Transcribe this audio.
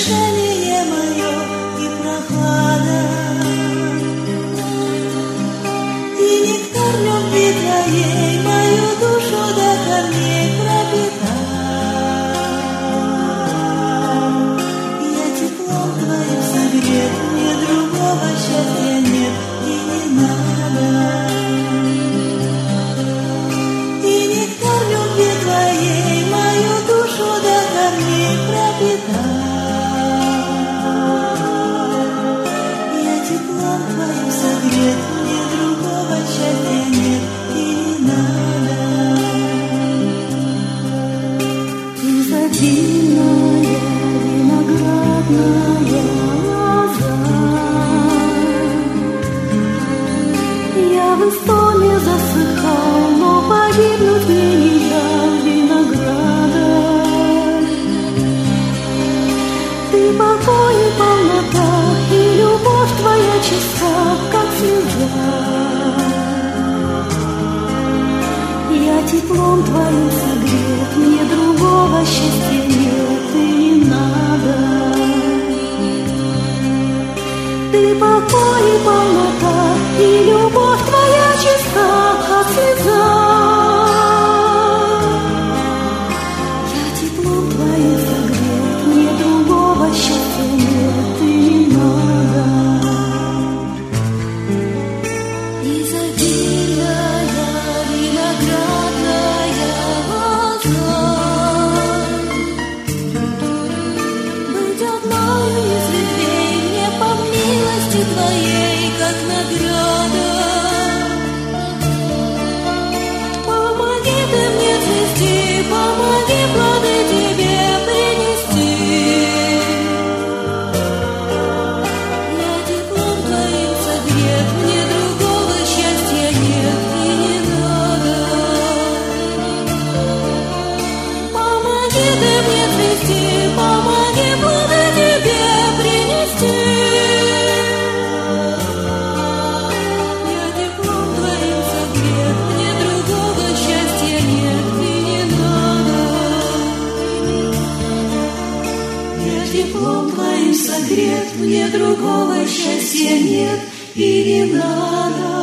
утешение мое и прохлада, и нектар любви Твоей мою душу до корней пропитал. Я теплом Твоим согрет, мне другого счастья нет и не надо. И нектар любви Твоей мою душу до корней пропитал. Я теплом Твоим согрет, мне другого счастья нет и не надо. Изобильная виноградная лоза, я в истоме засыхал, но погибнуть мне не дал винограда. Ты покой и полнота, и любовь Твоя чиста, как слеза. Я теплом Твоим согрет, мне другого счастья нет и не надо. Ты покой и полнота, и любовь Твоя чиста, как слеза. Я теплом Твоим согрет, мне другого счастья нет и не надо. Изобильная виноградная лоза, быть одною из ветвей мне по милости Твоей, как награда. Помоги Ты мне цвести, помоги плоды Тебе принести. Я теплом Твоим согрет, мне другого счастья нет и не надо. Помоги Ты мне цвести, помоги плоды Тебе принести. Я теплом Твоим согрет, мне другого счастья нет и не надо. Я теплом Твоим согрет, мне другого счастья нет и не надо.